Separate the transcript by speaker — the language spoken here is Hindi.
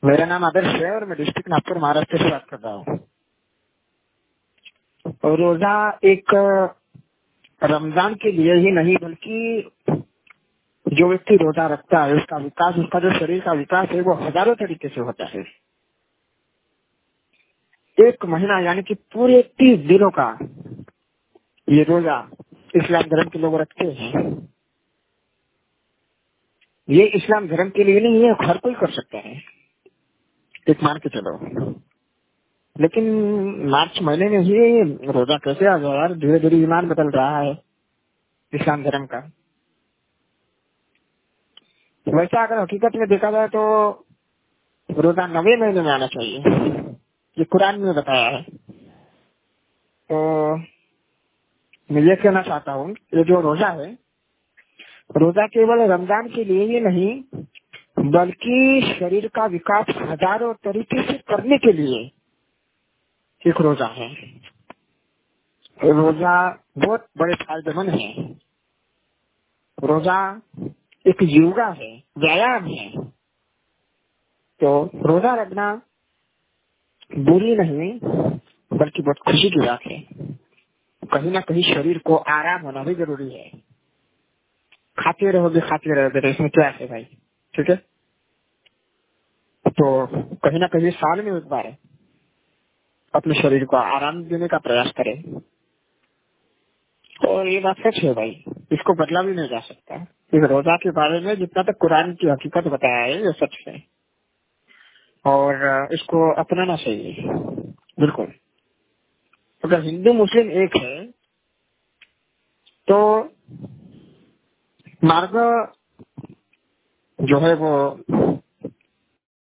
Speaker 1: मेरा नाम आदर्श है और मैं डिस्ट्रिक्ट नागपुर महाराष्ट्र से बात कर रहा हूँ। और रोजा एक रमजान के लिए ही नहीं बल्कि जो व्यक्ति रोजा रखता है उसका विकास, उसका जो शरीर का विकास है वो हजारों तरीके से होता है। एक महीना यानी कि पूरे 30 दिनों का ये रोजा इस्लाम धर्म के लोग रखते हैं। ये इस्लाम धर्म के लिए नहीं है, हर कोई कर सकता है, एक मान के चलो। लेकिन मार्च महीने में ही रोजा कैसे आ गया यार? धीरे धीरे ईमान बदल रहा है इस्लाम धर्म का। वैसे अगर हकीकत में देखा जाए तो रोजा 9वें महीने में आना चाहिए, ये कुरान में बताया है। तो मैं ये कहना चाहता हूँ, ये जो रोजा है, रोजा केवल रमजान के लिए ही नहीं बल्कि शरीर का विकास हजारों तरीके से करने के लिए एक रोजा है। रोजा बहुत बड़े फायदेमंद है। रोजा एक योगा है, व्यायाम है। तो रोजा रखना बुरी नहीं बल्कि बहुत खुशी की बात है। कहीं ना कहीं शरीर को आराम होना भी जरूरी है। खाते रहोगे तो इसमें क्या है भाई? ठीक है, तो कहीं ना कहीं साल में एक बार अपने शरीर को आराम देने का प्रयास करें। और ये बात सच है भाई, इसको बदला भी नहीं जा सकता। इस रोजा के बारे में जितना तक कुरान की हकीकत बताया है ये सच है और इसको अपनाना चाहिए बिल्कुल। अगर हिंदू मुस्लिम एक है तो मार्ग जो है वो